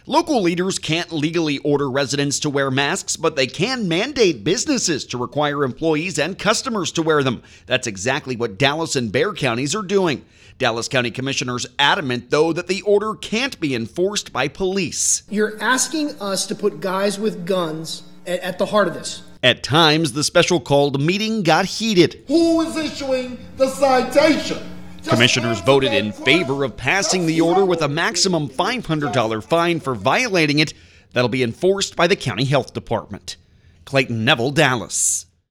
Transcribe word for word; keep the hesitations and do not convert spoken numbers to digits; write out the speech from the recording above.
Local leaders can't legally order residents to wear masks, but they can mandate businesses to require employees and customers to wear them. That's exactly what Dallas and Bexar counties are doing. Dallas County commissioners adamant, though, that the order can't be enforced by police. You're asking us to put guys with guns at, at the heart of this. At times, the special called meeting got heated. Who is issuing the citation? Commissioners voted in favor of passing the order with a maximum five hundred dollars fine for violating it that'll be enforced by the county health department. Clayton Neville, Dallas.